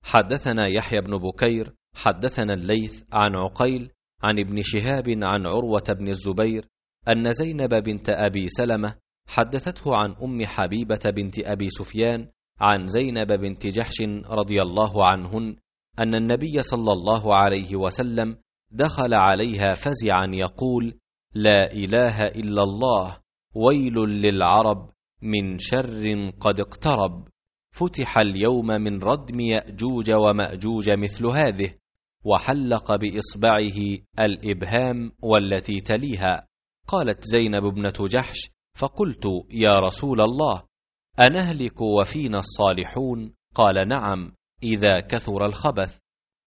حدثنا يحيى بن بكير حدثنا الليث عن عقيل عن ابن شهاب عن عروة بن الزبير أن زينب بنت أبي سلمة حدثته عن أم حبيبة بنت أبي سفيان عن زينب بنت جحش رضي الله عنهن أن النبي صلى الله عليه وسلم دخل عليها فزعا يقول: لا إله إلا الله، ويل للعرب من شر قد اقترب، فتح اليوم من ردم يأجوج ومأجوج مثل هذه، وحلق بإصبعه الإبهام والتي تليها. قالت زينب ابنة جحش: فقلت: يا رسول الله، أنهلك وفينا الصالحون؟ قال: نعم، إذا كثر الخبث.